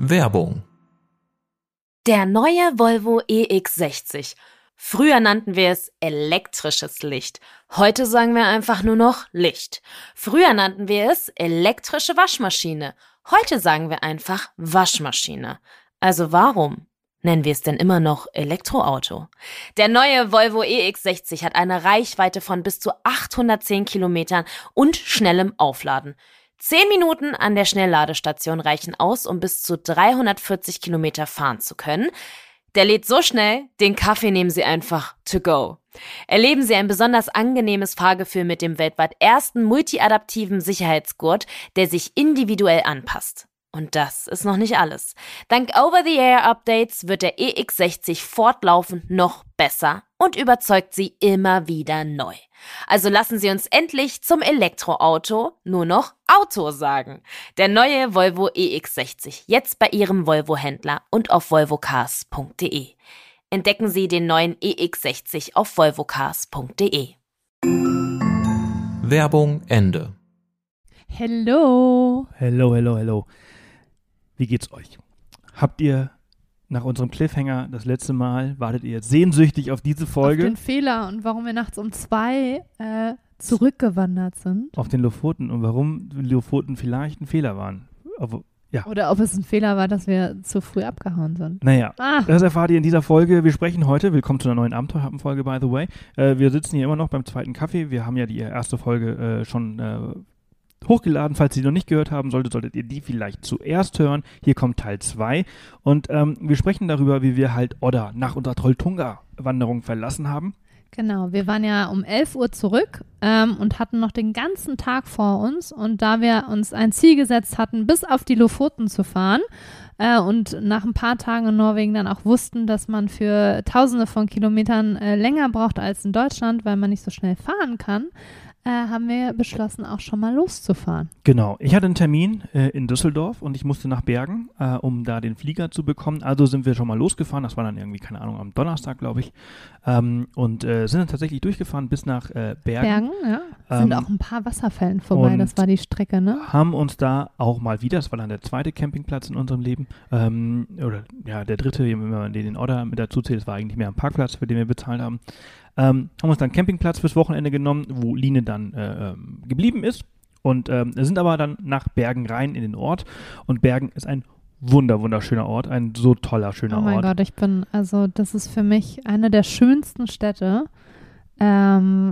Werbung. Der neue Volvo EX60. Früher nannten wir es elektrisches Licht. Heute sagen wir einfach nur noch Licht. Früher nannten wir es elektrische Waschmaschine. Heute sagen wir einfach Waschmaschine. Also warum nennen wir es denn immer noch Elektroauto? Der neue Volvo EX60 hat eine Reichweite von bis zu 810 Kilometern und schnellem Aufladen. 10 Minuten an der Schnellladestation reichen aus, um bis zu 340 Kilometer fahren zu können. Der lädt so schnell, den Kaffee nehmen Sie einfach to go. Erleben Sie ein besonders angenehmes Fahrgefühl mit dem weltweit ersten multiadaptiven Sicherheitsgurt, der sich individuell anpasst. Und das ist noch nicht alles. Dank Over-the-Air-Updates wird der EX60 fortlaufend noch besser und überzeugt Sie immer wieder neu. Also lassen Sie uns endlich zum Elektroauto nur noch Auto sagen. Der neue Volvo EX60, jetzt bei Ihrem Volvo-Händler und auf volvocars.de. Entdecken Sie den neuen EX60 auf volvocars.de. Werbung Ende. Hello. Hello. Wie geht's euch? Habt ihr nach unserem Cliffhanger das letzte Mal, wartet ihr jetzt sehnsüchtig auf diese Folge? Auf den Fehler und warum wir nachts um 2 zurückgewandert sind. Auf den Lofoten und warum Lofoten vielleicht ein Fehler waren. Ja. Oder ob es ein Fehler war, dass wir zu früh abgehauen sind. Naja, das erfahrt ihr in dieser Folge. Wir sprechen heute, willkommen zu einer neuen Abenteuerhappen-Folge, by the way. Wir sitzen hier immer noch beim zweiten Kaffee. Wir haben ja die erste Folge schon hochgeladen. Falls Sie noch nicht gehört haben solltet ihr die vielleicht zuerst hören. Hier kommt Teil 2 und wir sprechen darüber, wie wir halt Odda nach unserer Trolltunga-Wanderung verlassen haben. Genau, wir waren ja um 11 Uhr zurück und hatten noch den ganzen Tag vor uns und da wir uns ein Ziel gesetzt hatten, bis auf die Lofoten zu fahren und nach ein paar Tagen in Norwegen dann auch wussten, dass man für Tausende von Kilometern länger braucht als in Deutschland, weil man nicht so schnell fahren kann, haben wir beschlossen, auch schon mal loszufahren. Genau. Ich hatte einen Termin in Düsseldorf und ich musste nach Bergen, um da den Flieger zu bekommen. Also sind wir schon mal losgefahren. Das war dann irgendwie, keine Ahnung, am Donnerstag, glaube ich. Und sind dann tatsächlich durchgefahren bis nach Bergen. Bergen, ja. Sind auch ein paar Wasserfällen vorbei. Das war die Strecke, ne? Haben uns da auch mal wieder, das war dann der zweite Campingplatz in unserem Leben, oder ja, der dritte, wenn man den Odda mit dazu zählt, das war eigentlich mehr ein Parkplatz, für den wir bezahlt haben. Haben uns dann einen Campingplatz fürs Wochenende genommen, wo Line dann geblieben ist und sind aber dann nach Bergen rein in den Ort und Bergen ist ein wunderschöner Ort, ein so toller, schöner Ort. Oh mein Gott, das ist für mich eine der schönsten Städte. Wahnsinn.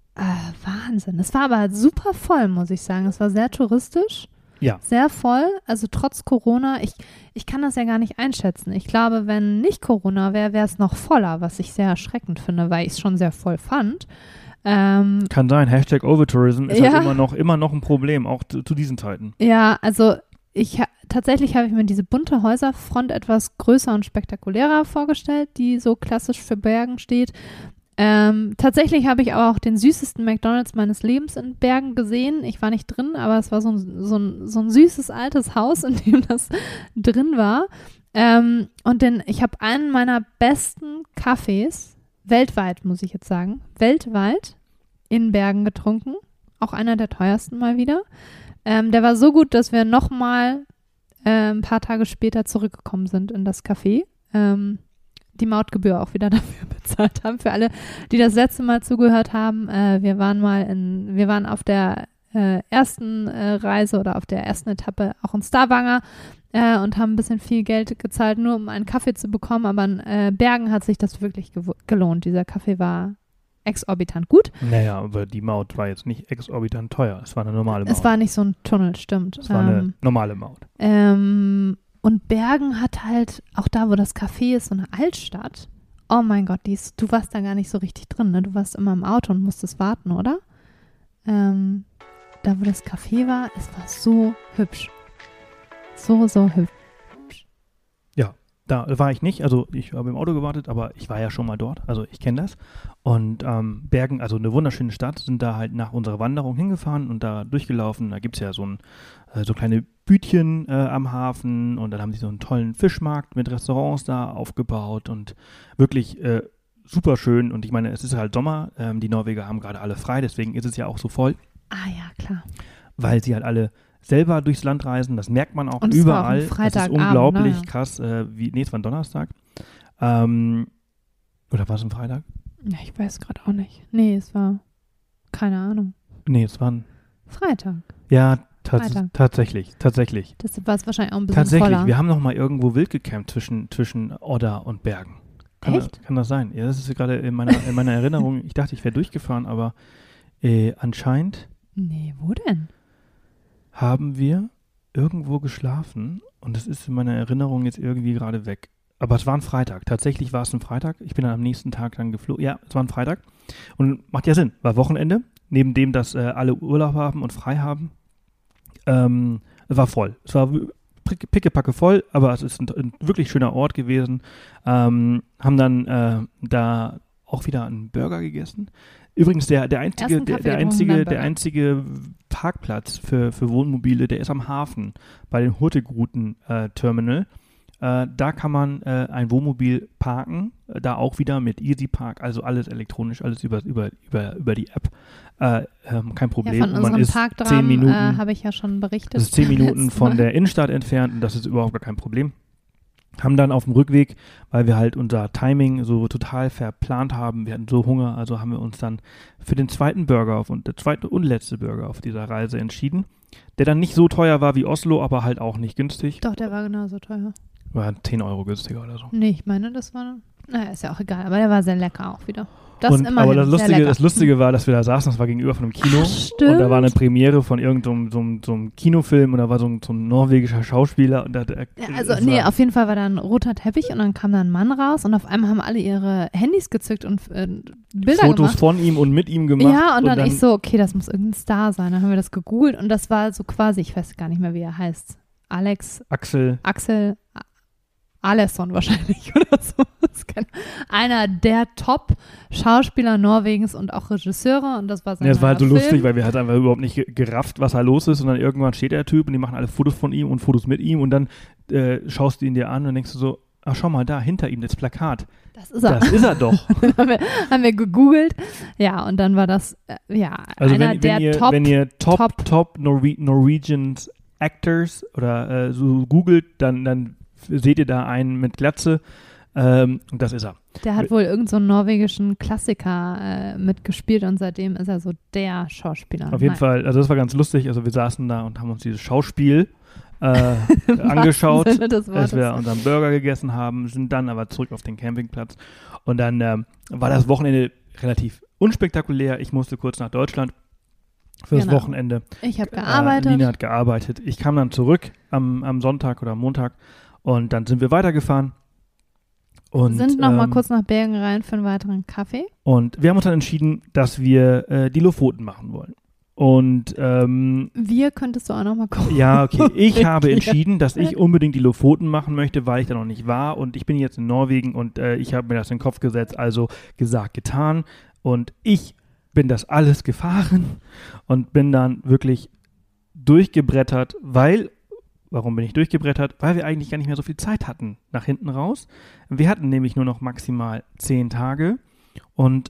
Es war aber super voll, muss ich sagen. Es war sehr touristisch. Ja. Sehr voll, also trotz Corona. Ich kann das ja gar nicht einschätzen. Ich glaube, wenn nicht Corona wäre, wäre es noch voller, was ich sehr erschreckend finde, weil ich es schon sehr voll fand. Kann sein, Hashtag Overtourism ist halt immer noch ein Problem, auch zu diesen Zeiten. Ja, also tatsächlich habe ich mir diese bunte Häuserfront etwas größer und spektakulärer vorgestellt, die so klassisch für Bergen steht. Tatsächlich habe ich aber auch den süßesten McDonald's meines Lebens in Bergen gesehen. Ich war nicht drin, aber es war so ein süßes altes Haus, in dem das drin war. Und ich habe einen meiner besten Kaffees, weltweit muss ich jetzt sagen, weltweit in Bergen getrunken. Auch einer der teuersten mal wieder. Der war so gut, dass wir nochmal ein paar Tage später zurückgekommen sind in das Café. Die Mautgebühr auch wieder dafür bezahlt haben. Für alle, die das letzte Mal zugehört haben, wir waren auf der ersten Reise oder auf der ersten Etappe auch in Stavanger und haben ein bisschen viel Geld gezahlt, nur um einen Kaffee zu bekommen, aber in Bergen hat sich das wirklich gelohnt. Dieser Kaffee war exorbitant gut. Naja, aber die Maut war jetzt nicht exorbitant teuer. Es war eine normale Maut. Es war nicht so ein Tunnel, stimmt. Es war eine normale Maut. Und Bergen hat halt, auch da, wo das Café ist, so eine Altstadt. Oh mein Gott, du warst da gar nicht so richtig drin, ne? Du warst immer im Auto und musstest warten, oder? Da, wo das Café war, es war so hübsch. So hübsch. Ja, da war ich nicht. Also ich habe im Auto gewartet, aber ich war ja schon mal dort. Also ich kenne das. Und Bergen, also eine wunderschöne Stadt, sind da halt nach unserer Wanderung hingefahren und da durchgelaufen. Da gibt es ja so kleine Bütchen am Hafen und dann haben sie so einen tollen Fischmarkt mit Restaurants da aufgebaut und wirklich super schön. Und ich meine, es ist halt Sommer. Die Norweger haben gerade alle frei, deswegen ist es ja auch so voll. Ah ja, klar. Weil sie halt alle selber durchs Land reisen, das merkt man auch und überall. Es war auch ein das ist unglaublich krass. Es war ein Donnerstag. Oder war es ein Freitag? Ja, ich weiß gerade auch nicht. Nee, es war, keine Ahnung. Nee, es war ein Freitag. Ja, Freitag. tatsächlich. Das war es wahrscheinlich auch ein bisschen Tatsächlich, voller. wir haben noch mal irgendwo wild gecampt zwischen Odda und Bergen. Kann das sein? Ja, das ist gerade in meiner Erinnerung. Ich dachte, ich wäre durchgefahren, aber anscheinend Nee, wo denn? haben wir irgendwo geschlafen und es ist in meiner Erinnerung jetzt irgendwie gerade weg. Aber es war ein Freitag. Tatsächlich war es ein Freitag. Ich bin dann am nächsten Tag dann geflogen. Ja, es war ein Freitag. Und macht ja Sinn. War Wochenende. Neben dem, dass alle Urlaub haben und frei haben. War voll. Es war pickepacke voll, aber es ist ein wirklich schöner Ort gewesen. Haben dann da auch wieder einen Burger gegessen. Übrigens, der einzige Parkplatz für Wohnmobile, der ist am Hafen bei den Hurtigruten-Terminal. Da kann man ein Wohnmobil parken, da auch wieder mit EasyPark, also alles elektronisch, alles über die App. Kein Problem. Ja, von man unserem ist Parkdramen 10 Minuten, habe ich ja schon berichtet. das ist 10 Minuten von der Innenstadt entfernt und das ist überhaupt gar kein Problem. Haben dann auf dem Rückweg, weil wir halt unser Timing so total verplant haben, wir hatten so Hunger, also haben wir uns dann für den zweiten Burger der zweite und letzte Burger auf dieser Reise entschieden, der dann nicht so teuer war wie Oslo, aber halt auch nicht günstig. Doch, der war genauso teuer. War 10 Euro günstiger oder so. Nee, ich meine, das war, naja, ist ja auch egal, aber der war sehr lecker auch wieder. Aber das Lustige war, dass wir da saßen, das war gegenüber von einem Kino. Ach, stimmt. Und da war eine Premiere von irgendeinem so einem Kinofilm und da war so ein norwegischer Schauspieler. Und auf jeden Fall war da ein roter Teppich und dann kam da ein Mann raus und auf einmal haben alle ihre Handys gezückt und Bilder Fotos gemacht. von ihm und mit ihm gemacht. Ja, und dann ich so, okay, das muss irgendein Star sein. Dann haben wir das gegoogelt und das war so quasi, ich weiß gar nicht mehr, wie er heißt. Axel Alesson wahrscheinlich oder so. Einer der Top-Schauspieler Norwegens und auch Regisseure und das war sein das war halt so Film. lustig, weil wir halt einfach überhaupt nicht gerafft, was da los ist und dann irgendwann steht der Typ und die machen alle Fotos von ihm und Fotos mit ihm und dann schaust du ihn dir an und denkst du so, ach schau mal da, hinter ihm das Plakat. Das ist er. Das ist er doch. haben wir gegoogelt. Ja, und dann war das, also einer wenn ihr Top Norwegian Actors oder so googelt, dann seht ihr da einen mit Glatze und das ist er. Der hat wohl irgend so einen norwegischen Klassiker mitgespielt und seitdem ist er so der Schauspieler. Auf jeden Fall, also das war ganz lustig. Also wir saßen da und haben uns dieses Schauspiel angeschaut, als wir unseren Burger gegessen haben, sind dann aber zurück auf den Campingplatz und dann war das Wochenende relativ unspektakulär. Ich musste kurz nach Deutschland fürs Wochenende. Ich habe gearbeitet. Lina hat gearbeitet. Ich kam dann zurück am Sonntag oder Montag und dann sind wir weitergefahren. Und sind noch mal kurz nach Bergen rein für einen weiteren Kaffee. Und wir haben uns dann entschieden, dass wir die Lofoten machen wollen. Und wir könntest du auch noch mal gucken. Ja, okay. Ich habe entschieden, dass ich unbedingt die Lofoten machen möchte, weil ich da noch nicht war. Und ich bin jetzt in Norwegen und ich habe mir das in den Kopf gesetzt. Also gesagt, getan. Und ich bin das alles gefahren und bin dann wirklich durchgebrettert, warum bin ich durchgebrettert? Weil wir eigentlich gar nicht mehr so viel Zeit hatten nach hinten raus. Wir hatten nämlich nur noch maximal 10 Tage und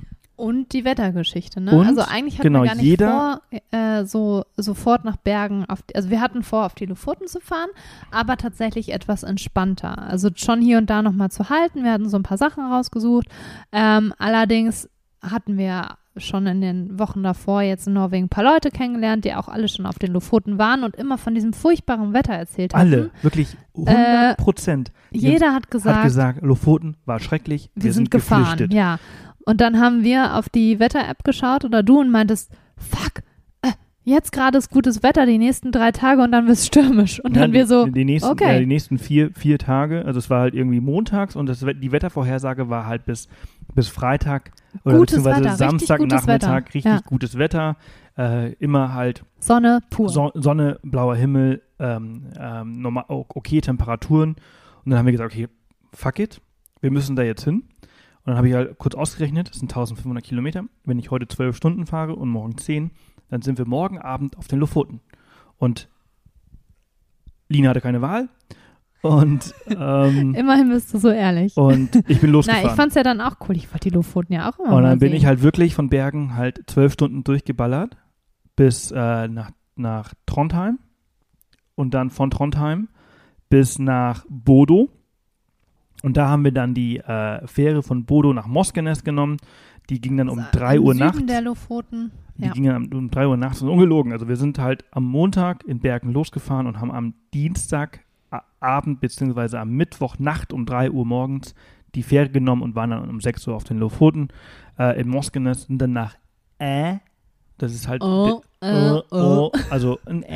die Wettergeschichte, ne? Und, also eigentlich hatten wir gar nicht vor, sofort nach Bergen, also wir hatten vor, auf die Lofoten zu fahren, aber tatsächlich etwas entspannter. Also schon hier und da nochmal zu halten. Wir hatten so ein paar Sachen rausgesucht. Allerdings hatten wir schon in den Wochen davor jetzt in Norwegen ein paar Leute kennengelernt, die auch alle schon auf den Lofoten waren und immer von diesem furchtbaren Wetter erzählt haben. Alle, wirklich 100%. Jeder hat gesagt, Lofoten war schrecklich, wir sind gefahren, geflüchtet. Ja. Und dann haben wir auf die Wetter-App geschaut oder du und meintest, fuck, jetzt gerade ist gutes Wetter, die nächsten 3 Tage und dann wird es stürmisch. Und dann wir so, die nächsten, okay. Die nächsten vier Tage, also es war halt irgendwie montags und die Wettervorhersage war halt bis Freitag oder beziehungsweise Samstagnachmittag richtig gutes Wetter. Immer halt Sonne pur. Sonne, blauer Himmel, okay Temperaturen. Und dann haben wir gesagt, okay, fuck it, wir müssen da jetzt hin. Und dann habe ich halt kurz ausgerechnet, das sind 1500 Kilometer. Wenn ich heute 12 Stunden fahre und morgen 10, dann sind wir morgen Abend auf den Lofoten. Und Lina hatte keine Wahl. Und immerhin bist du so ehrlich. Und ich bin losgefahren. Ich fand es ja dann auch cool. Ich wollte die Lofoten ja auch immer Und dann mal bin sehen. ich halt wirklich von Bergen halt 12 Stunden durchgeballert bis nach Trondheim. und dann von Trondheim bis nach Bodo. Und da haben wir dann die Fähre von Bodo nach Moskenes genommen. Die ging dann um 3 Uhr nachts. Süden der Lofoten. Die ging dann um 3 Uhr nachts. Das ist ungelogen. Also wir sind halt am Montag in Bergen losgefahren und haben am Dienstagabend bzw. am Mittwochnacht um 3 Uhr morgens die Fähre genommen und waren dann um 6 Uhr auf den Lofoten in Moskenes und dann nach das ist halt also ein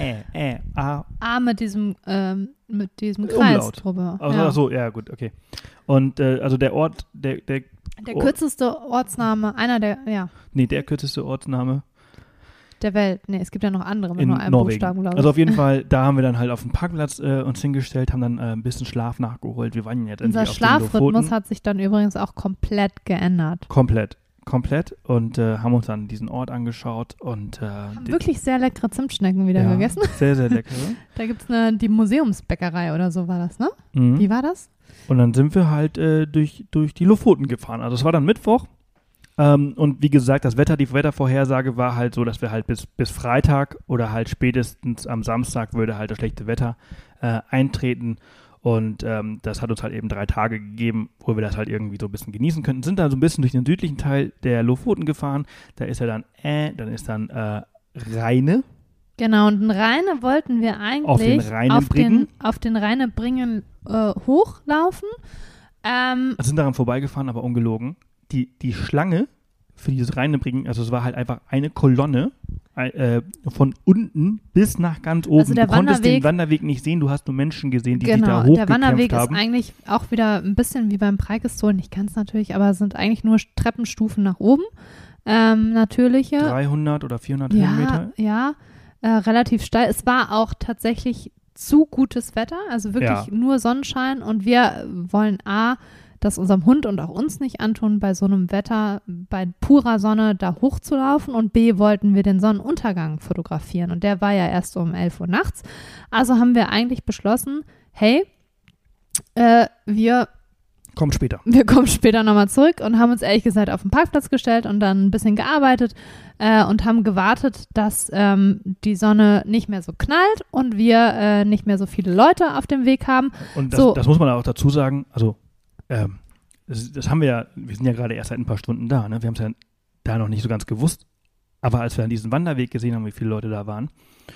A mit diesem Kreis Umlaut. drüber. Achso, ja gut, okay. Und also der Ort, der kürzeste Ortsname, der kürzeste Ortsname der Welt. Nee, es gibt ja noch andere mit in nur einem Norwegen. Buchstaben, glaube ich. Also auf jeden Fall, da haben wir dann halt auf dem Parkplatz uns hingestellt, haben dann ein bisschen Schlaf nachgeholt. Wir waren jetzt Unser endlich auf den Lofoten. Schlafrhythmus hat sich dann übrigens auch komplett geändert. Komplett und haben uns dann diesen Ort angeschaut und haben wirklich sehr leckere Zimtschnecken wieder gegessen. Sehr, sehr lecker. Da gibt es die Museumsbäckerei oder so war das, ne? Mhm. Wie war das? Und dann sind wir halt durch die Lofoten gefahren. Also es war dann Mittwoch und wie gesagt, die Wettervorhersage war halt so, dass wir halt bis Freitag oder halt spätestens am Samstag würde halt das schlechte Wetter eintreten. Und das hat uns halt eben 3 Tage gegeben, wo wir das halt irgendwie so ein bisschen genießen könnten. Sind dann so ein bisschen durch den südlichen Teil der Lofoten gefahren. Da ist ja dann ist dann Rheine. Genau, und den Rheine wollten wir eigentlich auf den Rheinebringen hochlaufen. Sind daran vorbeigefahren, aber ungelogen. Die Schlange für dieses Rheinebringen, also es war halt einfach eine Kolonne von unten bis nach ganz oben. Also du konntest den Wanderweg nicht sehen, du hast nur Menschen gesehen, die sich da hochgekämpft haben. Der Wanderweg ist eigentlich auch wieder ein bisschen wie beim Preikestolen, nicht ganz natürlich, aber es sind eigentlich nur Treppenstufen nach oben, natürliche. 300 oder 400 Höhenmeter. Ja, relativ steil. Es war auch tatsächlich zu gutes Wetter, also wirklich nur Sonnenschein und wir wollen das unserem Hund und auch uns nicht antun, bei so einem Wetter, bei purer Sonne da hochzulaufen und B, wollten wir den Sonnenuntergang fotografieren und der war ja erst um 11 Uhr nachts. Also haben wir eigentlich beschlossen, hey, wir kommen später nochmal zurück und haben uns ehrlich gesagt auf den Parkplatz gestellt und dann ein bisschen gearbeitet und haben gewartet, dass die Sonne nicht mehr so knallt und wir nicht mehr so viele Leute auf dem Weg haben. Und das muss man auch dazu sagen, also das haben wir sind ja gerade erst seit ein paar Stunden da, ne? Wir haben es ja da noch nicht so ganz gewusst, aber als wir dann diesen Wanderweg gesehen haben, wie viele Leute da waren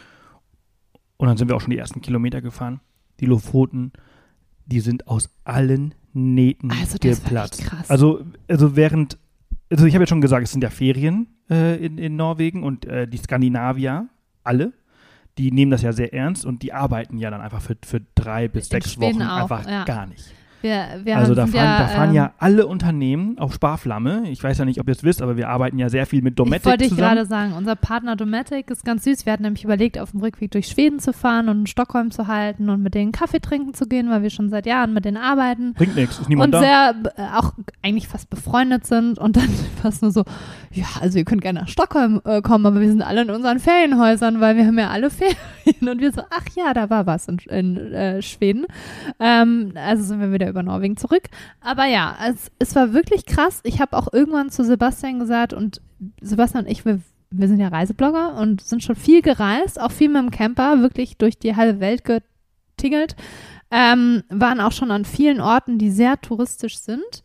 und dann sind wir auch schon die ersten Kilometer gefahren, die Lofoten, die sind aus allen Nähten geplatzt. Krass. Also ich habe ja schon gesagt, es sind ja Ferien in Norwegen und die Skandinavier, alle, die nehmen das ja sehr ernst und die arbeiten ja dann einfach für 3 bis 6 Wochen einfach gar nicht. Da fahren ja alle Unternehmen auf Sparflamme. Ich weiß ja nicht, ob ihr es wisst, aber wir arbeiten ja sehr viel mit Dometic zusammen. Wollte ich gerade sagen, unser Partner Dometic ist ganz süß. Wir hatten nämlich überlegt, auf dem Rückweg durch Schweden zu fahren und in Stockholm zu halten und mit denen Kaffee trinken zu gehen, weil wir schon seit Jahren mit denen arbeiten. Bringt nichts, ist niemand und da. Und sehr auch eigentlich fast befreundet sind und dann fast nur so, ja, also ihr könnt gerne nach Stockholm kommen, aber wir sind alle in unseren Ferienhäusern, weil wir haben ja alle Ferien und wir so, ach ja, da war was in Schweden. Also sind wir wieder über Norwegen zurück. Aber ja, es war wirklich krass. Ich habe auch irgendwann zu Sebastian gesagt und Sebastian und ich, wir sind ja Reiseblogger und sind schon viel gereist, auch viel mit dem Camper, wirklich durch die halbe Welt getingelt, waren auch schon an vielen Orten, die sehr touristisch sind.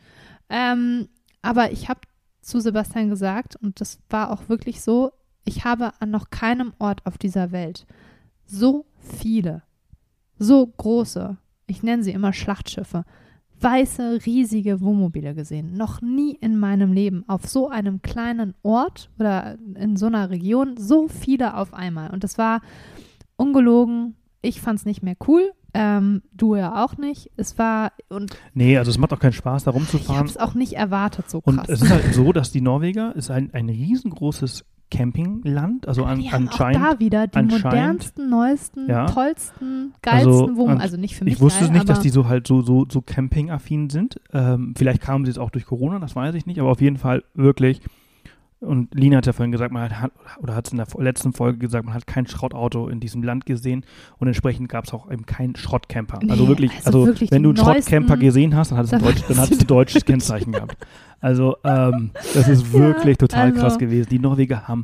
Aber ich habe zu Sebastian gesagt, und das war auch wirklich so, ich habe an noch keinem Ort auf dieser Welt so viele, so große, ich nenne sie immer Schlachtschiffe, weiße, riesige Wohnmobile gesehen. Noch nie in meinem Leben auf so einem kleinen Ort oder in so einer Region so viele auf einmal. Und das war ungelogen. Ich fand es nicht mehr cool. Du ja auch nicht. Nee, also es macht auch keinen Spaß, da rumzufahren. Ich habe es auch nicht erwartet, so krass. Und es ist halt so, dass die Norweger ist ein riesengroßes Campingland, also anscheinend. Auch da wieder die modernsten, neuesten, tollsten, geilsten Wohnungen. Also nicht für mich. Ich wusste nicht, dass die so halt so campingaffin sind. Vielleicht kamen sie jetzt auch durch Corona, das weiß ich nicht, aber auf jeden Fall wirklich. Und Lina hat ja vorhin gesagt, hat es in der letzten Folge gesagt, man hat kein Schrottauto in diesem Land gesehen und entsprechend gab es auch eben keinen Schrottcamper. Nee, also wirklich, wenn du einen Schrottcamper gesehen hast, dann hat es ein deutsches Kennzeichen gehabt. Also das ist wirklich total krass gewesen. Die Norweger haben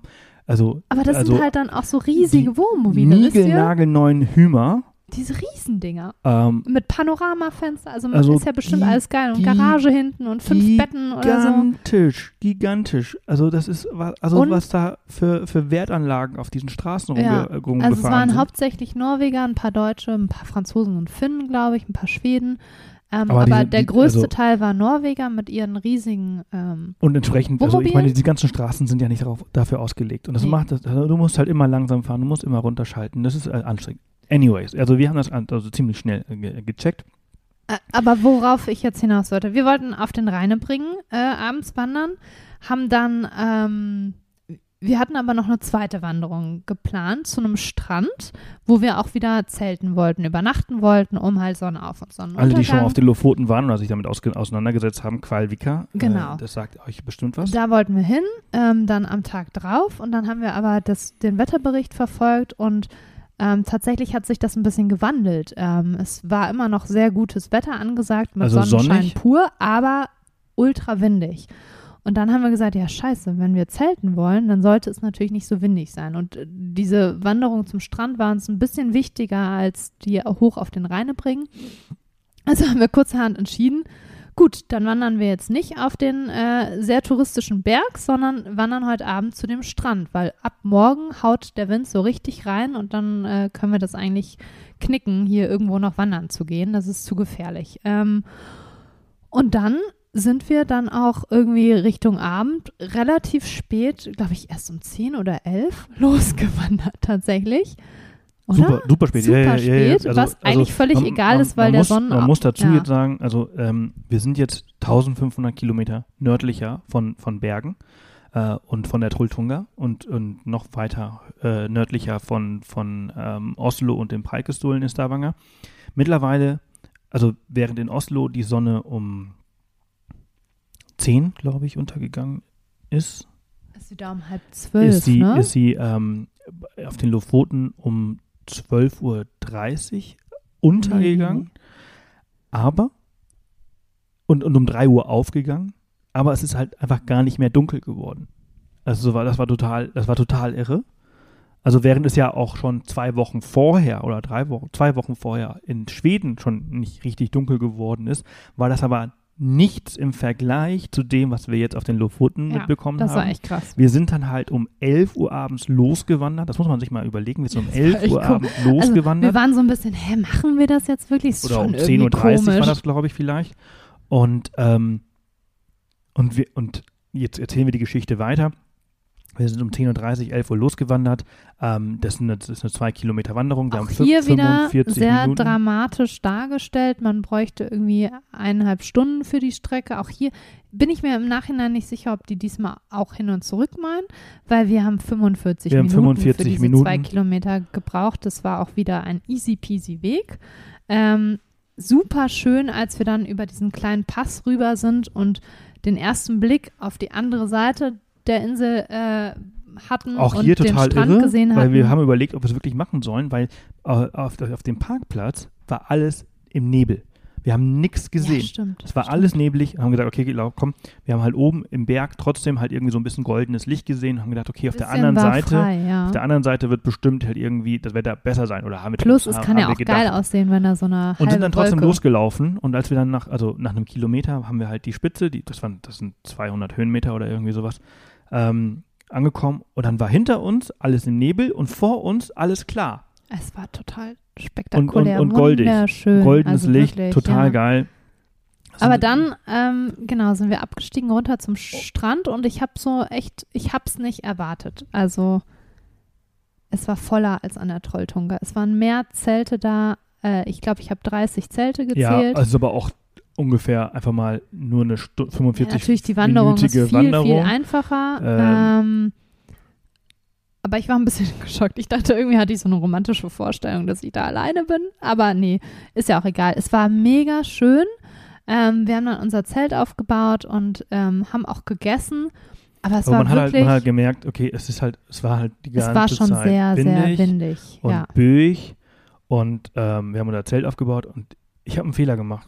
Aber das also sind halt dann auch so riesige Wohnmobile, wisst ihr? Niegelnagelneuen Hümer. Diese Riesendinger. Mit Panoramafenster. Also ist ja bestimmt alles geil. Und Garage hinten und 5 Betten oder so. Gigantisch. Also das ist, was da für Wertanlagen auf diesen Straßen rumgefahren sind. Also es waren hauptsächlich Norweger, ein paar Deutsche, ein paar Franzosen und Finnen, glaube ich, ein paar Schweden. Aber der größte Teil war Norweger mit ihren riesigen und entsprechend, Wohnmobilen. ich meine, die ganzen Straßen sind ja nicht dafür ausgelegt. Und das du musst halt immer langsam fahren, du musst immer runterschalten. Das ist anstrengend. Anyways, also wir haben das ziemlich schnell gecheckt. Aber worauf ich jetzt hinaus wollte, wir wollten auf den Rheinebringen abends wandern, haben dann, wir hatten aber noch eine zweite Wanderung geplant zu einem Strand, wo wir auch wieder zelten wollten, übernachten wollten, um halt Sonnenauf- und Sonnenuntergang. Alle, die schon mal auf den Lofoten waren oder sich damit auseinandergesetzt haben, Kvalvika, genau. Das sagt euch bestimmt was. Da wollten wir hin, dann am Tag drauf und dann haben wir aber den Wetterbericht verfolgt und tatsächlich hat sich das ein bisschen gewandelt. Es war immer noch sehr gutes Wetter angesagt mit Sonnenschein sonnig. Pur, aber ultra windig. Und dann haben wir gesagt, ja scheiße, wenn wir zelten wollen, dann sollte es natürlich nicht so windig sein. Und diese Wanderung zum Strand war uns ein bisschen wichtiger als die hoch auf den Rheinebringen. Also haben wir kurzerhand entschieden, gut, dann wandern wir jetzt nicht auf den sehr touristischen Berg, sondern wandern heute Abend zu dem Strand, weil ab morgen haut der Wind so richtig rein und dann können wir das eigentlich knicken, hier irgendwo noch wandern zu gehen. Das ist zu gefährlich. Und dann sind wir dann auch irgendwie Richtung Abend relativ spät, glaube ich erst um 10 oder 11 losgewandert tatsächlich. Oder? Super spät. Super spät, was eigentlich völlig egal ist, weil der Sonnenaufgang. Man muss dazu jetzt sagen, wir sind jetzt 1500 Kilometer nördlicher von Bergen und von der Trolltunga und noch weiter nördlicher von Oslo und dem Preikestolen in Stavanger. Mittlerweile, also während in Oslo die Sonne um 10, glaube ich, untergegangen ist. Ist sie da um 11:30, ne? Ist sie auf den Lofoten um 12:30 Uhr untergegangen, aber und um 3 Uhr aufgegangen, aber es ist halt einfach gar nicht mehr dunkel geworden. Also das war total irre. Also während es ja auch schon 2 Wochen vorher oder 2 Wochen vorher in Schweden schon nicht richtig dunkel geworden ist, war das aber nichts im Vergleich zu dem, was wir jetzt auf den Lofoten mitbekommen haben. Das war echt krass. Wir sind dann halt um 11 Uhr abends losgewandert. Das muss man sich mal überlegen. Wir sind um 11 Uhr abends losgewandert. Also wir waren so ein bisschen, machen wir das jetzt wirklich? Ist oder schon um 10:30 Uhr war das, glaube ich, vielleicht. Und jetzt erzählen wir die Geschichte weiter. Wir sind um 10:30 Uhr, 11 Uhr losgewandert. Das ist eine 2 Kilometer Wanderung. Wir auch haben hier wieder 45 sehr Minuten. dramatisch dargestellt. Man bräuchte irgendwie 1,5 Stunden für die Strecke. Auch hier bin ich mir im Nachhinein nicht sicher, ob die diesmal auch hin und zurück meinen, weil wir haben 45 Minuten für diese 2 Kilometer gebraucht. Das war auch wieder ein easy peasy Weg. Super schön, als wir dann über diesen kleinen Pass rüber sind und den ersten Blick auf die andere Seite der Insel hatten auch und hier den total Strand irre, gesehen hatten. weil wir haben überlegt, ob wir es wirklich machen sollen, weil auf dem Parkplatz war alles im Nebel. Wir haben nichts gesehen. Ja, stimmt. Es war alles neblig. Haben gesagt, okay, komm, wir haben halt oben im Berg trotzdem halt irgendwie so ein bisschen goldenes Licht gesehen. Haben gedacht, okay, auf der anderen Seite wird bestimmt halt irgendwie das Wetter besser sein. Plus, es kann ja auch geil aussehen, wenn da so eine und sind dann trotzdem Wolke. Losgelaufen. Und als wir dann nach einem Kilometer haben wir halt die Spitze, das sind 200 Höhenmeter oder irgendwie sowas, angekommen. Und dann war hinter uns alles im Nebel und vor uns alles klar. Es war total spektakulär und goldig. Wunderschön. Goldenes also Licht, wirklich, total geil. Aber dann, sind wir abgestiegen runter zum Strand und ich hab's nicht erwartet. Also es war voller als an der Trolltunga. Es waren mehr Zelte da. Ich glaube, ich habe 30 Zelte gezählt. Ja, also aber auch ungefähr einfach mal nur eine 45 natürlich, die Wanderung ist viel einfacher. Aber ich war ein bisschen geschockt. Ich dachte, irgendwie hatte ich so eine romantische Vorstellung, dass ich da alleine bin. Aber nee, ist ja auch egal. Es war mega schön. Wir haben dann unser Zelt aufgebaut und haben auch gegessen. Aber es war wirklich... Man hat gemerkt, okay, es war halt die ganze Zeit es war schon sehr, sehr windig. Und böig. Und wir haben unser Zelt aufgebaut und ich habe einen Fehler gemacht.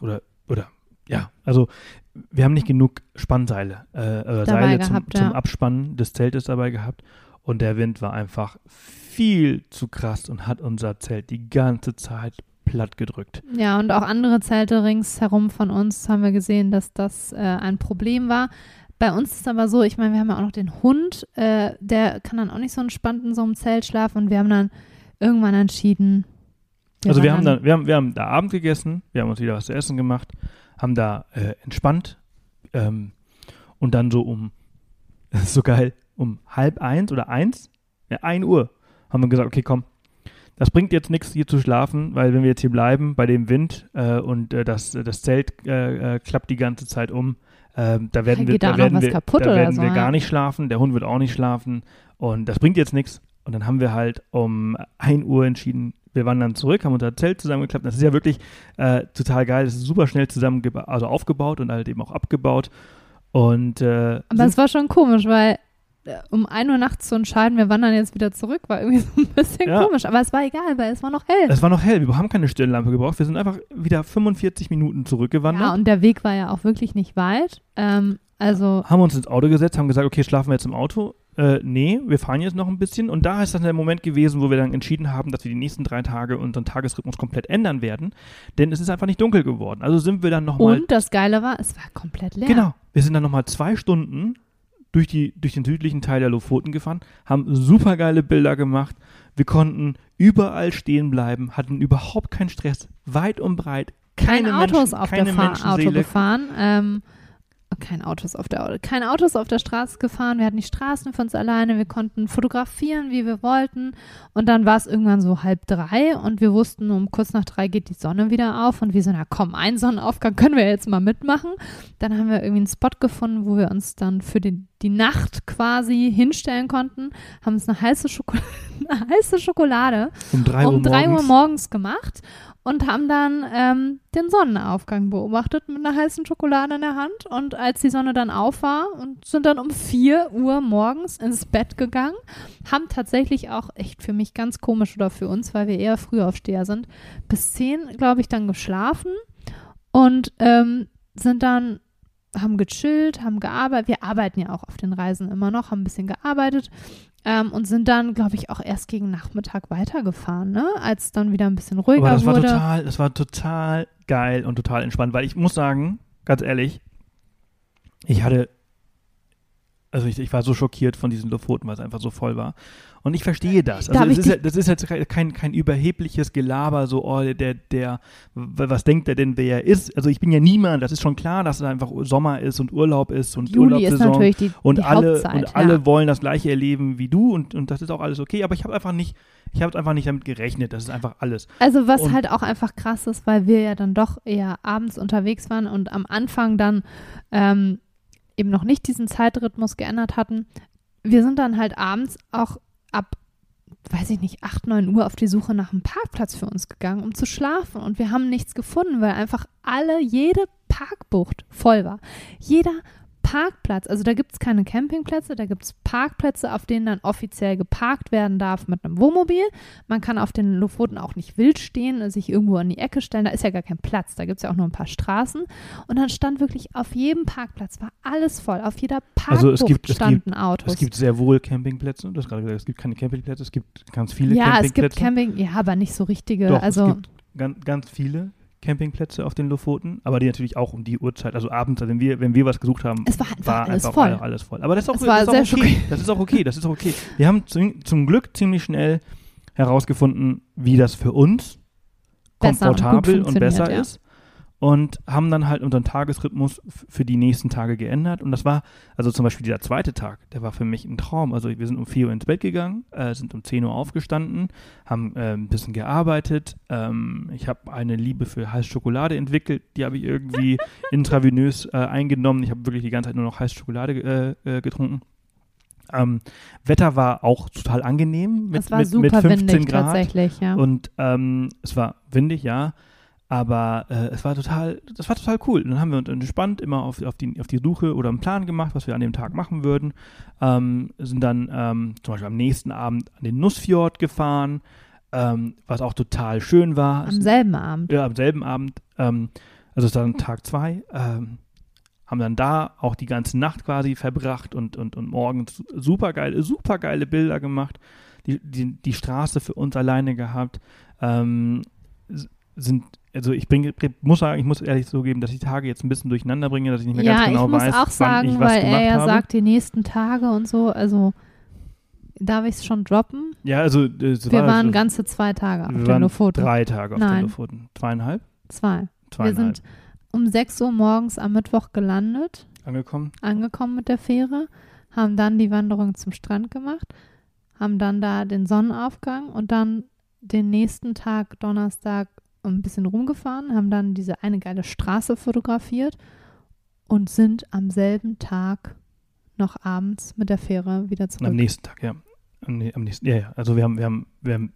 Also wir haben nicht genug Spannseile oder Seile zum Abspannen des Zeltes dabei gehabt. und der Wind war einfach viel zu krass und hat unser Zelt die ganze Zeit platt gedrückt. Ja, und auch andere Zelte ringsherum von uns haben wir gesehen, dass das ein Problem war. Bei uns ist es aber so, ich meine, wir haben ja auch noch den Hund, der kann dann auch nicht so entspannt in so einem Zelt schlafen und wir haben dann irgendwann entschieden. Wir haben da Abend gegessen, wir haben uns wieder was zu essen gemacht, haben da entspannt und dann so das ist so geil, um 12:30 oder 1 Uhr haben wir gesagt, okay, komm, das bringt jetzt nichts, hier zu schlafen, weil wenn wir jetzt hier bleiben bei dem Wind und das Zelt klappt die ganze Zeit um, da werden wir gar nicht schlafen, der Hund wird auch nicht schlafen und das bringt jetzt nichts. Und dann haben wir halt um 1 Uhr entschieden, wir wandern zurück, haben unser Zelt zusammengeklappt. Das ist ja wirklich total geil, das ist super schnell aufgebaut und halt eben auch abgebaut. Und, aber es war schon komisch, weil um 1 Uhr nachts zu entscheiden, wir wandern jetzt wieder zurück, war irgendwie so ein bisschen komisch. Aber es war egal, weil es war noch hell. Wir haben keine Stirnlampe gebraucht. Wir sind einfach wieder 45 Minuten zurückgewandert. Ja, und der Weg war ja auch wirklich nicht weit. Haben uns ins Auto gesetzt, haben gesagt, okay, schlafen wir jetzt im Auto? Nee, wir fahren jetzt noch ein bisschen. Und da ist dann der Moment gewesen, wo wir dann entschieden haben, dass wir die nächsten 3 Tage unseren Tagesrhythmus komplett ändern werden. Denn es ist einfach nicht dunkel geworden. Also sind wir dann nochmal... Und das Geile war, es war komplett leer. Genau. Wir sind dann nochmal 2 Stunden durch den südlichen Teil der Lofoten gefahren, haben super geile Bilder gemacht. Wir konnten überall stehen bleiben, hatten überhaupt keinen Stress, weit und breit. Keine Autos auf der Auto gefahren. Kein Autos auf der Straße gefahren. Wir hatten die Straßen für uns alleine. Wir konnten fotografieren, wie wir wollten. Und dann war es irgendwann so 2:30 und wir wussten, um kurz nach 3 geht die Sonne wieder auf. Und wir so, na komm, einen Sonnenaufgang können wir jetzt mal mitmachen. Dann haben wir irgendwie einen Spot gefunden, wo wir uns dann für die Nacht quasi hinstellen konnten. Haben uns eine heiße Schokolade um 3 Uhr morgens gemacht. Und haben dann den Sonnenaufgang beobachtet mit einer heißen Schokolade in der Hand. Und als die Sonne dann auf war und sind dann um 4 Uhr morgens ins Bett gegangen, haben tatsächlich auch echt für mich ganz komisch oder für uns, weil wir eher Frühaufsteher sind, bis 10, glaube ich, dann geschlafen und haben gechillt, haben gearbeitet. Wir arbeiten ja auch auf den Reisen immer noch, haben ein bisschen gearbeitet. Und sind dann, glaube ich, auch erst gegen Nachmittag weitergefahren, ne? Als dann wieder ein bisschen ruhiger wurde. Das war total geil und total entspannt, weil ich muss sagen, ganz ehrlich, ich war so schockiert von diesen Lofoten, weil es einfach so voll war. Und ich verstehe das. Also das ist jetzt kein überhebliches Gelaber, so, was denkt er denn, wer er ist? Also ich bin ja niemand, das ist schon klar, dass es einfach Sommer ist und Urlaub ist und Juli Urlaubssaison. ist natürlich die Hauptzeit, und alle wollen das Gleiche erleben wie du und das ist auch alles okay, aber ich habe einfach nicht damit gerechnet, das ist einfach alles. Also was halt auch einfach krass ist, weil wir ja dann doch eher abends unterwegs waren und am Anfang dann eben noch nicht diesen Zeitrhythmus geändert hatten. Wir sind dann halt abends auch ab, 8, 9 Uhr auf die Suche nach einem Parkplatz für uns gegangen, um zu schlafen. Und wir haben nichts gefunden, weil einfach jede Parkbucht voll war. Jeder Parkplatz, also da gibt es keine Campingplätze, da gibt es Parkplätze, auf denen dann offiziell geparkt werden darf mit einem Wohnmobil. Man kann auf den Lofoten auch nicht wild stehen, sich irgendwo an die Ecke stellen, da ist ja gar kein Platz, da gibt es ja auch nur ein paar Straßen. Und dann stand wirklich auf jedem Parkplatz, war alles voll, auf jeder Parkbucht standen Autos. Es gibt sehr wohl Campingplätze, du hast gerade gesagt, es gibt keine Campingplätze, es gibt ganz viele Campingplätze. Ja, es gibt aber nicht so richtige. Doch, es gibt ganz viele Campingplätze auf den Lofoten, aber die natürlich auch um die Uhrzeit, also abends, wenn wir was gesucht haben, war einfach alles voll. Aber das ist auch okay. Wir haben zum Glück ziemlich schnell herausgefunden, wie das für uns komfortabel und besser ist und haben dann halt unseren Tagesrhythmus für die nächsten Tage geändert und das war, also zum Beispiel dieser zweite Tag, der war für mich ein Traum. Also wir sind um 4 Uhr ins Bett gegangen, sind um 10 Uhr aufgestanden, haben ein bisschen gearbeitet. Ich habe eine Liebe für heiße Schokolade entwickelt, die habe ich irgendwie intravenös eingenommen. Ich habe wirklich die ganze Zeit nur noch heiße Schokolade getrunken. Wetter war auch total angenehm mit 15 windig, Grad. Tatsächlich, ja. Und es war windig, ja. Aber das war total cool. Und dann haben wir uns entspannt immer auf die Suche oder einen Plan gemacht, was wir an dem Tag machen würden. Sind dann zum Beispiel am nächsten Abend an den Nussfjord gefahren, was auch total schön war. Am selben Abend? Ja, am selben Abend. Also es war dann Tag 2. haben dann da auch die ganze Nacht quasi verbracht und morgens super geile Bilder gemacht, die Straße für uns alleine gehabt, ich muss ehrlich zugeben, dass ich die Tage jetzt ein bisschen durcheinander bringe, dass ich nicht mehr ganz genau weiß, ich muss auch sagen, wann ich was weil gemacht er ja habe. sagt, die nächsten Tage und so, also darf ich es schon droppen? Ja, also wir waren ganze 2 Tage auf den Lofoten. 3 Tage auf den Lofoten. 2,5? 2. Wir sind um 6 Uhr morgens am Mittwoch gelandet. Angekommen mit der Fähre, haben dann die Wanderung zum Strand gemacht, haben dann da den Sonnenaufgang und dann den nächsten Tag, Donnerstag, ein bisschen rumgefahren, haben dann diese eine geile Straße fotografiert und sind am selben Tag noch abends mit der Fähre wieder zurück. Am nächsten Tag, ja. Ja. Also wir haben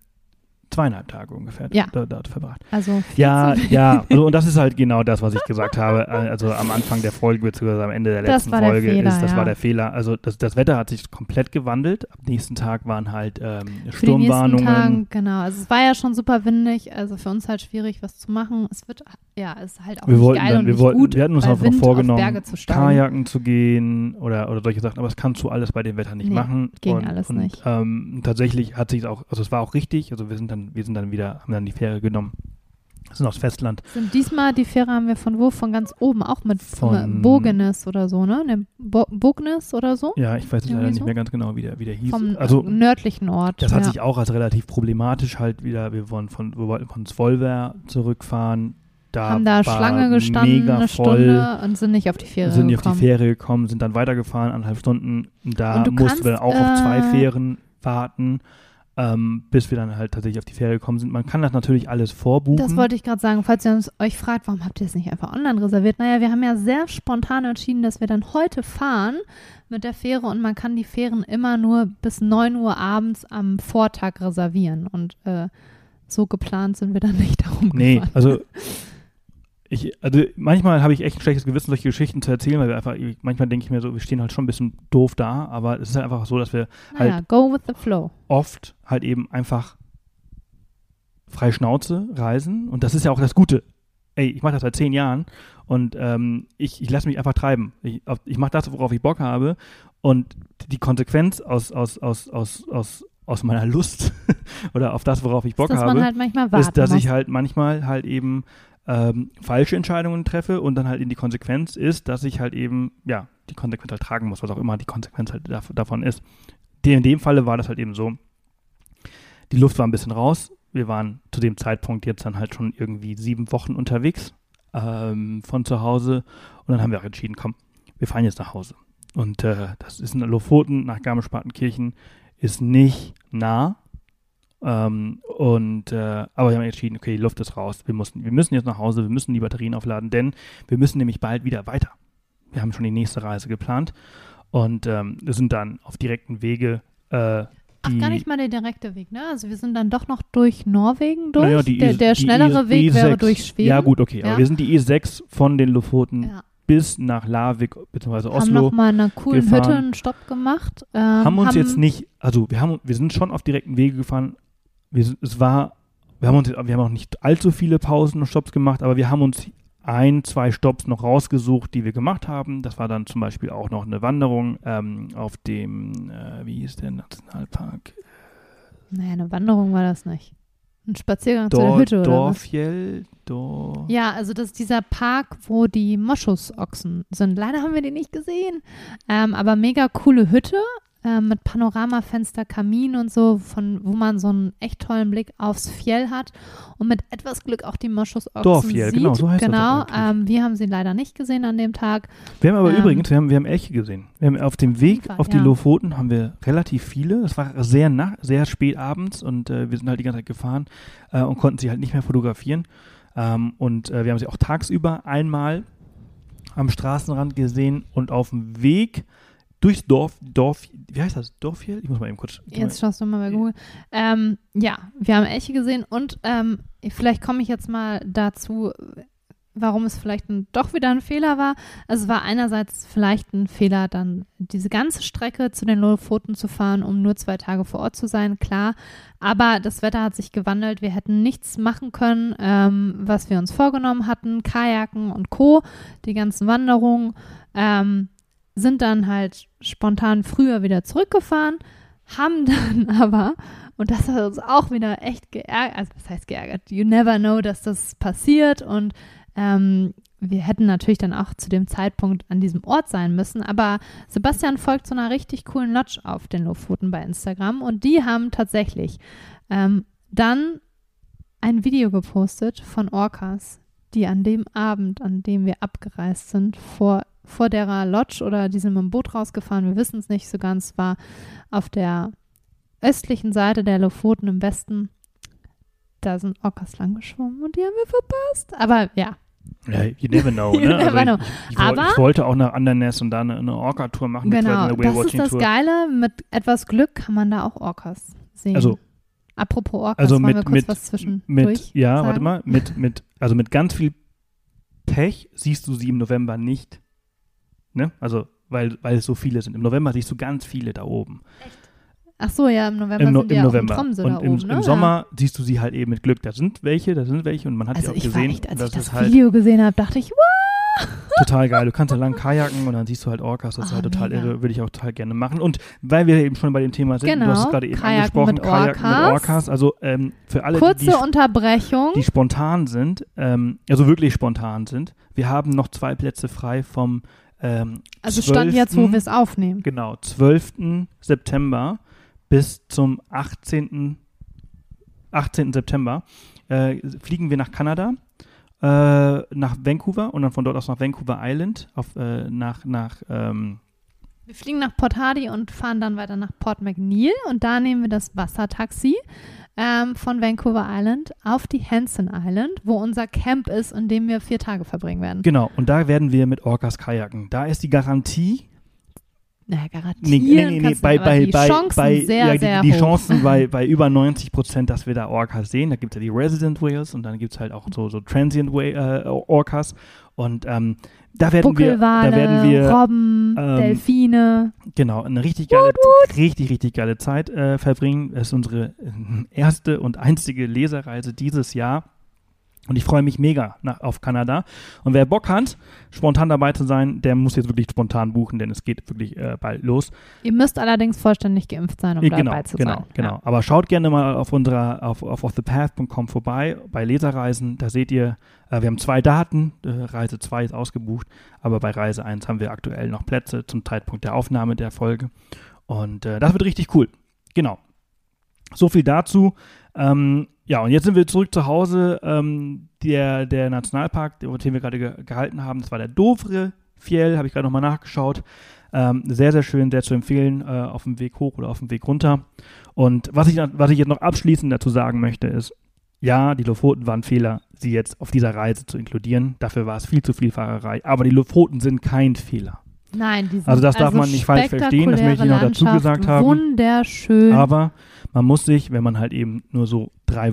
2,5 Tage ungefähr dort verbracht. Also ja, also, und das ist halt genau das, was ich gesagt habe. Also am Anfang der Folge bzw. am Ende der letzten Folge das war der Fehler. Also das Wetter hat sich komplett gewandelt. Am nächsten Tag waren halt Sturmwarnungen. Tagen, genau. Also es war ja schon super windig. Also für uns halt schwierig, was zu machen. Es ist halt auch nicht geil und nicht gut, wir hatten uns auch Wind vorgenommen, Kajaken zu gehen oder solche Sachen. Aber das kannst du alles bei dem Wetter nicht machen. Ging alles nicht. Tatsächlich hat sich auch, also es war auch richtig. Also wir sind dann wieder, haben dann die Fähre genommen, sind aufs Festland. Diesmal die Fähre haben wir von wo? Von ganz oben, auch mit Bogenes oder so, ne? Bognes oder so? Ja, ich weiß leider nicht mehr ganz genau, wie der hieß. Vom also, nördlichen Ort. Das hat sich auch als relativ problematisch halt wieder, wir wollten von Svolvær zurückfahren. Haben da Schlange gestanden, eine Stunde und sind nicht auf die Fähre gekommen. Sind dann weitergefahren, 1,5 Stunden. Da mussten wir auch auf 2 Fähren warten. Bis wir dann halt tatsächlich auf die Fähre gekommen sind. Man kann das natürlich alles vorbuchen. Das wollte ich gerade sagen, falls ihr euch fragt, warum habt ihr es nicht einfach online reserviert? Naja, wir haben ja sehr spontan entschieden, dass wir dann heute fahren mit der Fähre und man kann die Fähren immer nur bis 9 Uhr abends am Vortag reservieren und so geplant sind wir dann nicht darum gefahren. Also manchmal habe ich echt ein schlechtes Gewissen, solche Geschichten zu erzählen, weil manchmal denke ich mir so, wir stehen halt schon ein bisschen doof da, aber es ist halt einfach so, dass wir go with the flow. Oft halt eben einfach frei Schnauze reisen und das ist ja auch das Gute. Ich mache das seit 10 Jahren und ich lasse mich einfach treiben. Ich mache das, worauf ich Bock habe und die Konsequenz aus meiner Lust oder auf das, worauf ich Bock habe, man halt manchmal warten ist, dass muss. ich halt manchmal halt eben falsche Entscheidungen treffe und dann halt in die Konsequenz ist, dass ich halt eben, die Konsequenz halt tragen muss, was auch immer die Konsequenz halt davon ist. In dem Falle war das halt eben so, die Luft war ein bisschen raus, wir waren zu dem Zeitpunkt jetzt dann halt schon irgendwie 7 Wochen unterwegs von zu Hause und dann haben wir auch entschieden, komm, wir fahren jetzt nach Hause. Und das ist in Lofoten nach Garmisch-Partenkirchen, ist nicht nah, aber wir haben entschieden, okay, die Luft ist raus, wir müssen jetzt nach Hause, wir müssen die Batterien aufladen, denn wir müssen nämlich bald wieder weiter. Wir haben schon die nächste Reise geplant und wir sind dann auf direkten Wege. Gar nicht mal der direkte Weg, ne? Also wir sind dann doch noch durch Norwegen durch. Naja, der schnellere Weg wäre durch Schweden. Ja gut, okay, aber wir sind die E6 von den Lofoten bis nach Larvik bzw. Oslo haben noch mal in einer coolen gefahren. Hütte einen Stopp gemacht. Jetzt nicht, also wir sind schon auf direkten Wege gefahren. Wir haben auch nicht allzu viele Pausen und Stopps gemacht, aber wir haben uns 1-2 Stopps noch rausgesucht, die wir gemacht haben. Das war dann zum Beispiel auch noch eine Wanderung auf dem, wie hieß der Nationalpark? Naja, eine Wanderung war das nicht. Ein Spaziergang zu der Hütte oder Dorfjell? Ja, also das ist dieser Park, wo die Moschusochsen sind. Leider haben wir die nicht gesehen, aber mega coole Hütte. Mit Panoramafenster, Kamin und so, wo man so einen echt tollen Blick aufs Fjell hat und mit etwas Glück auch die Moschusochsen Dorfjell, sieht. genau, so heißt das wir haben sie leider nicht gesehen an dem Tag. Wir haben aber übrigens, wir haben Elche gesehen. Wir haben auf dem Weg auf die Lofoten haben wir relativ viele. Es war sehr spät abends und wir sind halt die ganze Zeit gefahren und konnten sie halt nicht mehr fotografieren. Wir haben sie auch tagsüber einmal am Straßenrand gesehen und auf dem Weg durchs Dorf, wie heißt das? Dorfjell? Ich muss mal eben kurz. Jetzt schaust du mal bei Google. Wir haben Elche gesehen und vielleicht komme ich jetzt mal dazu, warum es vielleicht doch wieder ein Fehler war. Also es war einerseits vielleicht ein Fehler, dann diese ganze Strecke zu den Lofoten zu fahren, um nur 2 Tage vor Ort zu sein, klar. Aber das Wetter hat sich gewandelt. Wir hätten nichts machen können, was wir uns vorgenommen hatten. Kajaken und Co., die ganzen Wanderungen. sind dann halt spontan früher wieder zurückgefahren, haben dann aber, und das hat uns auch wieder echt geärgert, also was heißt geärgert? You never know, dass das passiert und wir hätten natürlich dann auch zu dem Zeitpunkt an diesem Ort sein müssen, aber Sebastian folgt so einer richtig coolen Lodge auf den Lofoten bei Instagram und die haben tatsächlich dann ein Video gepostet von Orcas, die an dem Abend, an dem wir abgereist sind, vor der Lodge oder die sind mit dem Boot rausgefahren, wir wissen es nicht so ganz, war auf der östlichen Seite der Lofoten im Westen, da sind Orcas lang geschwommen und die haben wir verpasst, aber ja. Ja, you never know, ne? Ich wollte auch nach Anderness und da eine Orca-Tour machen. Genau, das ist das Geile. Mit etwas Glück kann man da auch Orcas sehen. Also, apropos Orcas, also wollen wir kurz was zwischendurch sagen? Warte mal, mit ganz viel Pech siehst du sie im November nicht. Ne? Also, weil es so viele sind. Im November siehst du ganz viele da oben. Echt? Ach so, ja, im November sind die ja auch im Tromsø da oben, ne? Im Sommer siehst du sie halt eben mit Glück. Da sind welche und man hat sie auch gesehen. Als ich das Video gesehen habe, dachte ich, wow! Total geil. Du kannst da lang kajaken und dann siehst du halt Orcas. Das ist halt total irre. Würde ich auch total gerne machen. Und weil wir eben schon bei dem Thema sind, genau, du hast es gerade eben angesprochen, Kajaken mit Orcas. Also für alle, kurze Unterbrechung, die spontan sind, also wirklich spontan sind. Wir haben noch 2 Plätze frei vom also Stand jetzt, wo wir es aufnehmen. Genau, 12. September bis zum 18. September fliegen wir nach Kanada, nach Vancouver und dann von dort aus nach Vancouver Island. Wir fliegen nach Port Hardy und fahren dann weiter nach Port McNeill und da nehmen wir das Wassertaxi von Vancouver Island auf die Hansen Island, wo unser Camp ist, in dem wir 4 Tage verbringen werden. Genau, und da werden wir mit Orcas kajaken. Da ist die Garantie. Naja, garantieren die Chancen sehr die hoch. Chancen bei über 90%, dass wir da Orcas sehen. Da gibt es ja die Resident Whales und dann gibt es halt auch so Transient Orcas. Und da werden wir Robben, Delfine. Genau, eine richtig geile Zeit verbringen. Das ist unsere erste und einzige Lesereise dieses Jahr. Und ich freue mich mega auf Kanada. Und wer Bock hat, spontan dabei zu sein, der muss jetzt wirklich spontan buchen, denn es geht wirklich bald los. Ihr müsst allerdings vollständig geimpft sein, um dabei zu sein. Genau. Ja. Aber schaut gerne mal auf offthepath.com vorbei bei Leserreisen. Da seht ihr, wir haben 2 Daten. Reise 2 ist ausgebucht, aber bei Reise 1 haben wir aktuell noch Plätze zum Zeitpunkt der Aufnahme der Folge. Und das wird richtig cool. Genau. So viel dazu. Ja, und jetzt sind wir zurück zu Hause. Der Nationalpark, den wir gerade gehalten haben, das war der Dovrefjell, habe ich gerade nochmal nachgeschaut. Sehr, sehr schön, sehr zu empfehlen, auf dem Weg hoch oder auf dem Weg runter. Und was ich jetzt noch abschließend dazu sagen möchte, ist, ja, die Lofoten waren ein Fehler, sie jetzt auf dieser Reise zu inkludieren. Dafür war es viel zu viel Fahrerei. Aber die Lofoten sind kein Fehler. Nein, die sind also das darf man nicht falsch verstehen, das möchte ich noch dazu gesagt haben. Wunderschön. Aber man muss sich, wenn man halt eben nur so 2-3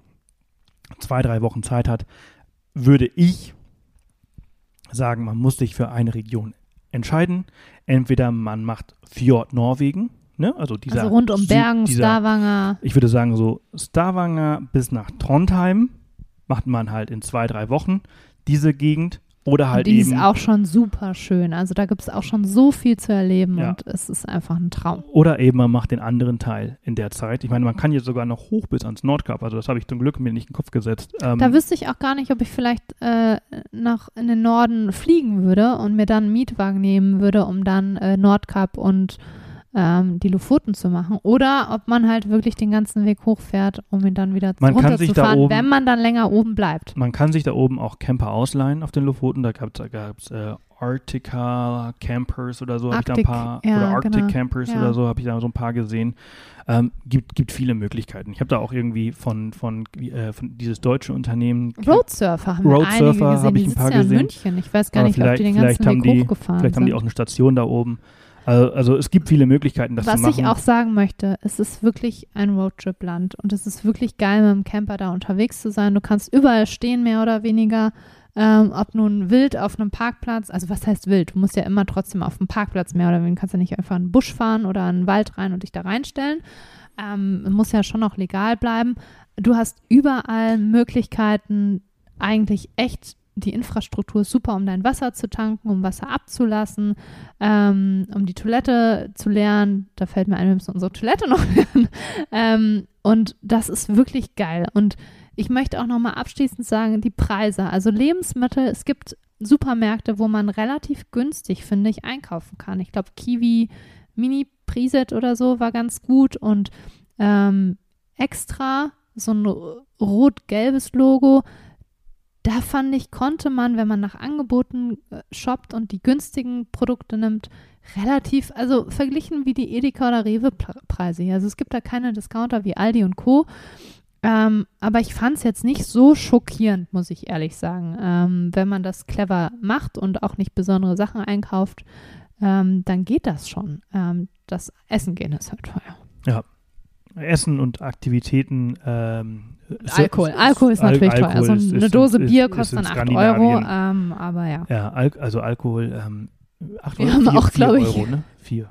Wochen Zeit hat, würde ich sagen, man muss sich für eine Region entscheiden. Entweder man macht Fjord Norwegen, ne? Also rund um Bergen, Stavanger. Ich würde sagen so Stavanger bis nach Trondheim macht man halt in 2-3 Wochen diese Gegend. Oder halt die ist auch schon super schön. Also da gibt es auch schon so viel zu erleben und es ist einfach ein Traum. Oder eben man macht den anderen Teil in der Zeit. Ich meine, man kann jetzt sogar noch hoch bis ans Nordkap. Also das habe ich zum Glück mir nicht in den Kopf gesetzt. Da wüsste ich auch gar nicht, ob ich vielleicht noch in den Norden fliegen würde und mir dann einen Mietwagen nehmen würde, um dann Nordkap und die Lofoten zu machen. Oder ob man halt wirklich den ganzen Weg hochfährt, um ihn dann wieder runterzufahren, wenn man dann länger oben bleibt. Man kann sich da oben auch Camper ausleihen auf den Lofoten. Da gab es Arctica Campers oder so, habe ich da ein paar, oder Arctic Campers oder so, habe ich da so ein paar gesehen. Gibt viele Möglichkeiten. Ich habe da auch irgendwie von dieses deutsche Unternehmen Roadsurfer haben wir einige gesehen. Habe ich ein paar gesehen. In München. Ich weiß gar nicht, ob die den ganzen Weg hochgefahren sind. Vielleicht haben die auch eine Station da oben. Also es gibt viele Möglichkeiten, das zu machen. Was ich auch sagen möchte, es ist wirklich ein Roadtrip-Land und es ist wirklich geil, mit dem Camper da unterwegs zu sein. Du kannst überall stehen, mehr oder weniger, ob nun wild auf einem Parkplatz, also was heißt wild? Du musst ja immer trotzdem auf dem Parkplatz mehr oder weniger, du kannst ja nicht einfach in den Busch fahren oder in den Wald rein und dich da reinstellen. Muss ja schon noch legal bleiben. Du hast überall Möglichkeiten, eigentlich echt die Infrastruktur ist super, um dein Wasser zu tanken, um Wasser abzulassen, um die Toilette zu leeren. Da fällt mir ein, wir müssen unsere Toilette noch leeren. Und das ist wirklich geil. Und ich möchte auch nochmal abschließend sagen, die Preise, also Lebensmittel, es gibt Supermärkte, wo man relativ günstig, finde ich, einkaufen kann. Ich glaube, Kiwi Mini Priset oder so war ganz gut und extra so ein rot-gelbes Logo. Da fand ich, konnte man, wenn man nach Angeboten shoppt und die günstigen Produkte nimmt, relativ, also verglichen wie die Edeka oder Rewe-Preise hier. Also es gibt da keine Discounter wie Aldi und Co., aber ich fand es jetzt nicht so schockierend, muss ich ehrlich sagen. Wenn man das clever macht und auch nicht besondere Sachen einkauft, dann geht das schon. Das Essen gehen ist halt teuer. Ja, Essen und Aktivitäten. Alkohol ist natürlich teuer. Also eine Dose Bier kostet dann 8 Euro, aber ja. Ja, also Alkohol, 8 Wir Euro, haben 4, auch, glaube ich, Euro, ne? 4.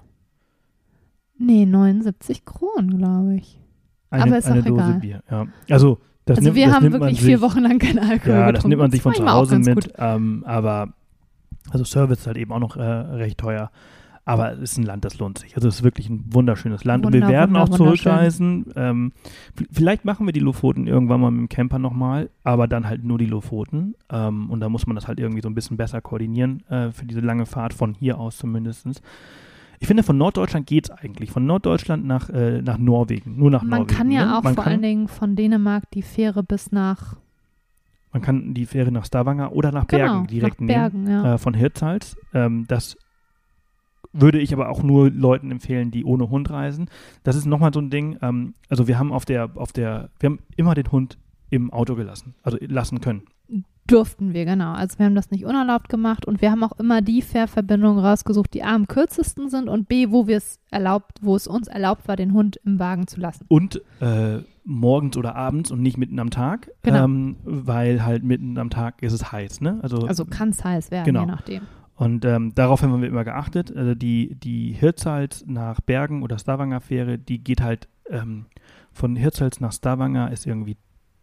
Nee, 79 Kronen, glaube ich. Aber ist eine auch Dose egal. Bier, ja. Also wir haben wirklich 4 Wochen lang keinen Alkohol getrunken. Ja, das nimmt man sich von zu Hause mit, gut. aber also Service ist halt eben auch noch recht teuer. Aber es ist ein Land, das lohnt sich. Also es ist wirklich ein wunderschönes Land. Und wir werden auch zurückreisen. Vielleicht machen wir die Lofoten irgendwann mal mit dem Camper nochmal, aber dann halt nur die Lofoten. Und da muss man das halt irgendwie so ein bisschen besser koordinieren für diese lange Fahrt, von hier aus zumindest. Ich finde, von Norddeutschland geht es eigentlich. Von Norddeutschland nach Norwegen. Nur nach Norwegen. Man kann ja ne? auch vor allen Dingen von Dänemark die Fähre bis nach... Man kann die Fähre nach Stavanger oder nach Bergen direkt nach Bergen, nehmen. Ja. Von Hirtshals. Das würde ich aber auch nur Leuten empfehlen, die ohne Hund reisen. Das ist nochmal so ein Ding. Also wir haben wir haben immer den Hund im Auto lassen können. Durften wir, genau. Also wir haben das nicht unerlaubt gemacht und wir haben auch immer die Fährverbindungen rausgesucht, die A, am kürzesten sind und B, wo es uns erlaubt war, den Hund im Wagen zu lassen. Und morgens oder abends und nicht mitten am Tag, genau. Weil halt mitten am Tag ist es heiß, ne? Also kann es heiß werden, genau. je nachdem. Und darauf haben wir immer geachtet. Die Hirtshals nach Bergen oder Stavanger Fähre, die geht halt von Hirtshals nach Stavanger ist irgendwie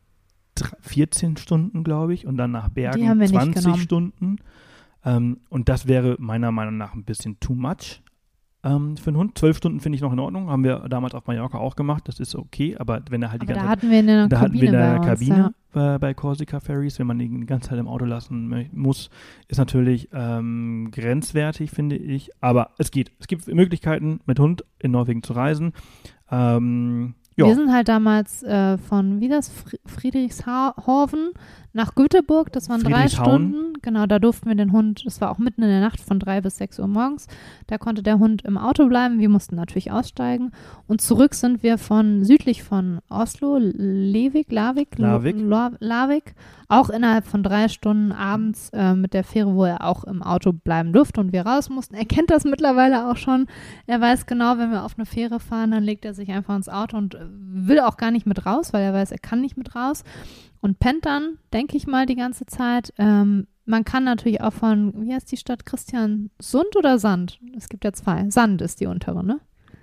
14 Stunden, glaube ich, und dann nach Bergen 20 Stunden. Und das wäre meiner Meinung nach ein bisschen too much für einen Hund. 12 Stunden finde ich noch in Ordnung. Haben wir damals auf Mallorca auch gemacht. Das ist okay, aber wenn er halt da hatten wir in der Kabine bei Corsica Ferries, wenn man ihn die ganze Zeit im Auto lassen muss, ist natürlich grenzwertig, finde ich. Aber es geht. Es gibt Möglichkeiten, mit Hund in Norwegen zu reisen. Wir sind halt damals von Friedrichshafen nach Göteborg, das waren 3 Stunden. Genau, da durften wir den Hund, das war auch mitten in der Nacht von 3 bis 6 Uhr morgens, da konnte der Hund im Auto bleiben, wir mussten natürlich aussteigen und zurück sind wir südlich von Oslo, Lavik, auch innerhalb von 3 Stunden abends mit der Fähre, wo er auch im Auto bleiben durfte und wir raus mussten. Er kennt das mittlerweile auch schon, er weiß genau, wenn wir auf eine Fähre fahren, dann legt er sich einfach ins Auto und will auch gar nicht mit raus, weil er weiß, er kann nicht mit raus und pennt dann, denke ich mal, die ganze Zeit. Man kann natürlich auch von, wie heißt die Stadt, Kristiansund oder Sand? Es gibt ja 2. Sand ist die untere, ne?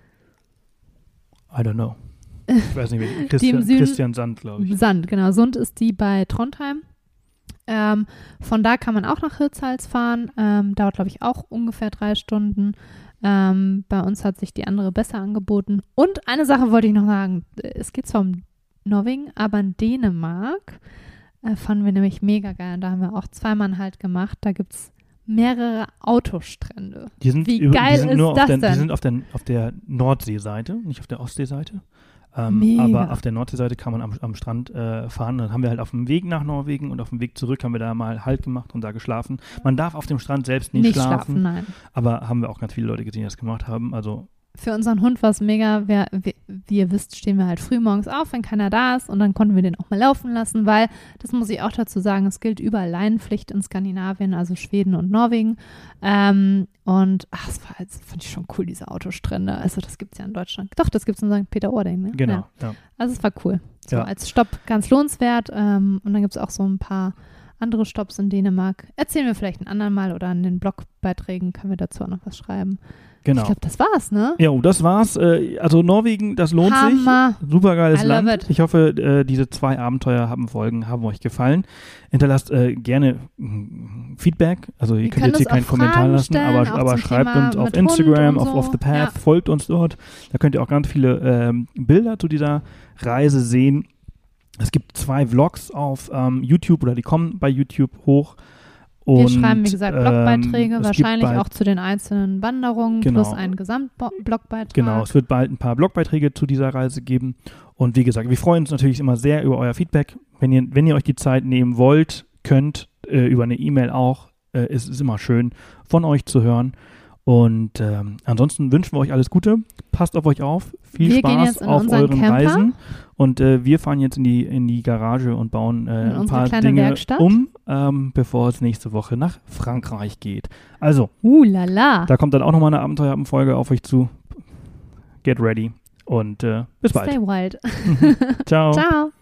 I don't know. Ich weiß nicht, wie Christian Sand, glaube ich. Sand, genau. Sund ist die bei Trondheim. Von da kann man auch nach Hirtshals fahren. Dauert, glaube ich, auch ungefähr 3 Stunden. Bei uns hat sich die andere besser angeboten. Und eine Sache wollte ich noch sagen. Es geht zwar um Norwegen, aber in Dänemark fanden wir nämlich mega geil. Da haben wir auch 2 Mann halt gemacht. Da gibt es mehrere Autostrände. Wie geil ist das denn? Die sind auf der Nordseeseite, nicht auf der Ostseeseite. Aber auf der Nordseeseite kann man am Strand fahren. Dann haben wir halt auf dem Weg nach Norwegen und auf dem Weg zurück haben wir da mal Halt gemacht und da geschlafen. Man darf auf dem Strand selbst nicht schlafen. Nein. Aber haben wir auch ganz viele Leute gesehen, die das gemacht haben. Also für unseren Hund war es mega, wie ihr wisst, stehen wir halt früh morgens auf, wenn keiner da ist und dann konnten wir den auch mal laufen lassen, weil, das muss ich auch dazu sagen, es gilt überall Leinenpflicht in Skandinavien, also Schweden und Norwegen und das fand ich schon cool, diese Autostrände, also das gibt es ja in Deutschland, doch, das gibt es in St. Peter-Ording, ne? Genau, ja. Also es war cool, so als Stopp ganz lohnenswert und dann gibt es auch so ein paar andere Stopps in Dänemark. Erzählen wir vielleicht ein andermal oder in den Blogbeiträgen können wir dazu auch noch was schreiben. Genau. Ich glaube, das war's, ne? Ja, das war's. Also Norwegen, das lohnt Hammer. sich. Supergeiles I love Land. it. Ich hoffe, diese 2 Abenteuer haben euch gefallen. Hinterlasst gerne Feedback. Also ihr könnt jetzt hier keinen Kommentar lassen, aber schreibt uns auf Instagram, auf Off the Path, folgt uns dort. Da könnt ihr auch ganz viele Bilder zu dieser Reise sehen. Es gibt 2 Vlogs auf YouTube oder die kommen bei YouTube hoch. Wir schreiben, wie gesagt, Blogbeiträge, wahrscheinlich bald, auch zu den einzelnen Wanderungen plus einen Gesamtblogbeitrag. Genau, es wird bald ein paar Blogbeiträge zu dieser Reise geben. Und wie gesagt, wir freuen uns natürlich immer sehr über euer Feedback. Wenn ihr euch die Zeit nehmen wollt, könnt, über eine E-Mail auch. Es ist immer schön, von euch zu hören. Und ansonsten wünschen wir euch alles Gute. Passt auf euch auf. Viel Spaß auf euren Reisen. Und wir fahren jetzt in die Garage und bauen ein paar Dinge Werkstatt bevor es nächste Woche nach Frankreich geht. Also, da kommt dann auch nochmal eine Abenteuerfolge auf euch zu. Get ready und bis bald. Stay wild. Ciao. Ciao.